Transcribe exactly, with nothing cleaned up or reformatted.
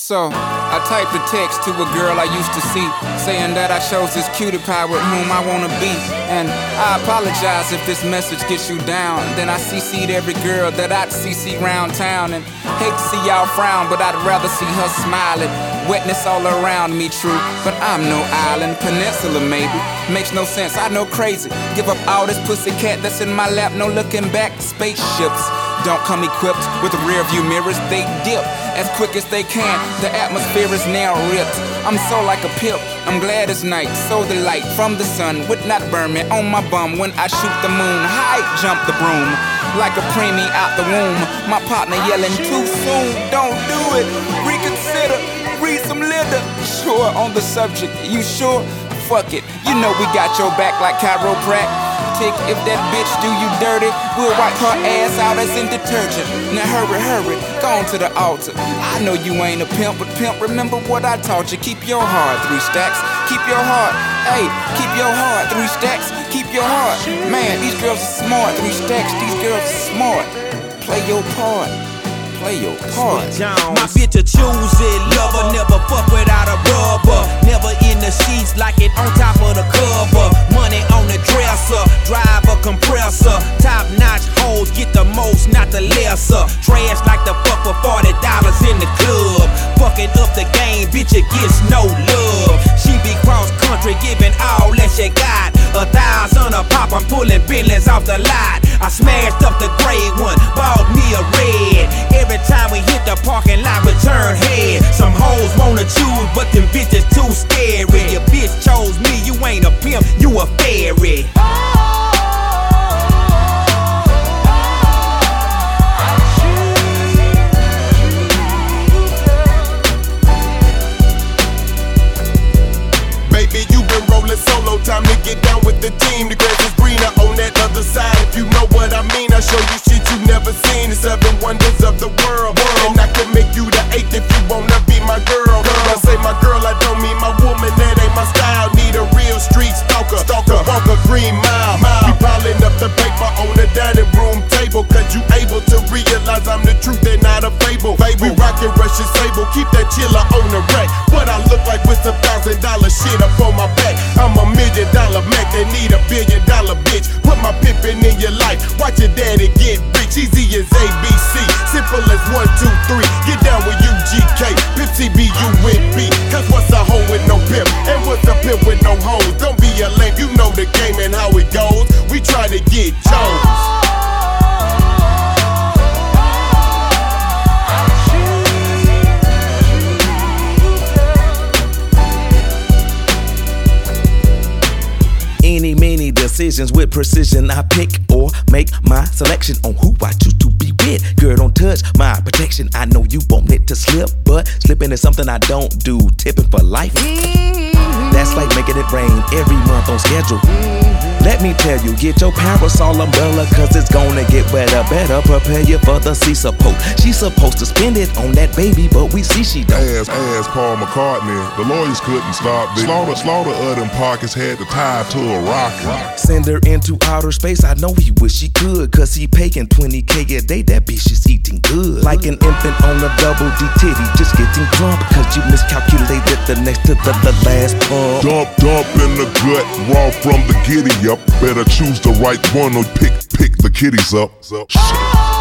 So, I typed a text to a girl I used to see, saying that I chose this cutie pie with whom I wanna be. And I apologize if this message gets you down. Then I C C'd every girl that I'd C C round town. And hate to see y'all frown, but I'd rather see her smiling. Wetness all around me, true, but I'm no island. Peninsula maybe, makes no sense, I know crazy. Give up all this pussy cat that's in my lap, no looking back. Spaceships don't come equipped with rear view mirrors, they dip as quick as they can. The atmosphere is now ripped. I'm so like a pimp, I'm glad it's night. So the light from the sun would not burn me on my bum when I shoot the moon. High jump the broom like a preemie out the womb. My partner yelling too soon, don't do it. Reconsider, read some litter. Sure on the subject, you sure? Fuck it, you know we got your back like chiropractic. If that bitch do you dirty, we'll wipe her ass out as in detergent. Now hurry, hurry, go on to the altar. I know you ain't a pimp, but pimp, remember what I taught you. Keep your heart, three stacks. Keep your heart, hey, keep your heart, three stacks. Keep your heart, man, these girls are smart. Three stacks, these girls are smart. Play your part, play your part. My bitch a choosy lover, never fuck without a rubber. Never in the sheets like it on top of the cover. Money on the dresser, drive a compressor. Top notch hoes get the most, not the lesser. Trash like the fuck for forty dollars in the club. Fucking up the game, bitch, it gets no love. She be cross country, giving all that she got. A thousand a pop, I'm pulling Bentleys off the lot. I smashed up the gray one, bought me a red. Every time we hit the parking lot, we turn head. Some hoes wanna choose, but them bitches too scary. Your bitch chose me, you ain't a pimp, you a fairy. Baby, you been rolling solo, time to get down with the team. The grass is greener on that other side, if you know what I mean. I show you shit you never seen, the seven wonders of the world. And I can make you the eighth if you wanna be my girl. When I say my girl, I don't mean my woman, that ain't my style. Need a real street stalker, stalker, walk a green mile. We piling up the paper on the dining room table, cause you able to realize I'm the truth and not a fable. We rockin' Russian sable, keep that chiller on the rack. What I look like with some thousand dollar shit up on my back. I'm a million dollar Mac that need a billion dollar bitch. Put my pimpin' in your life, watch your daddy get rich. Easy as A B C, simple as one, two, three. Get down with U G K, Pimp C B U with B. Cause what's a hoe with no pimp, and what's a pimp with no hoes? Don't be a lame, you know the game and how it goes. We try to get Jones. Any, many decisions with precision. I pick or make my selection on who I choose to be with. Girl, don't touch my protection. I know you want it to slip, but slipping is something I don't do. Tipping for life. That's like making it rain every month on schedule. Let me tell you, get your parasol umbrella, cause it's gonna get wetter. Better prepare you for the sea support. She's supposed to spend it on that baby, but we see she don't. Ass, ass Paul McCartney, the lawyers couldn't stop this. Slaughter, slaughter of them pockets had to tie to a rocket. Send her into outer space, I know he wish he could, cause he paying twenty K a day, that bitch is eating good. Like an infant on a double D titty, just getting drunk, cause you miscalculated the next to the, the last pump. Dump, dump in the gut, raw from the giddy up. Better choose the right one or pick, pick the kitties up. Shit.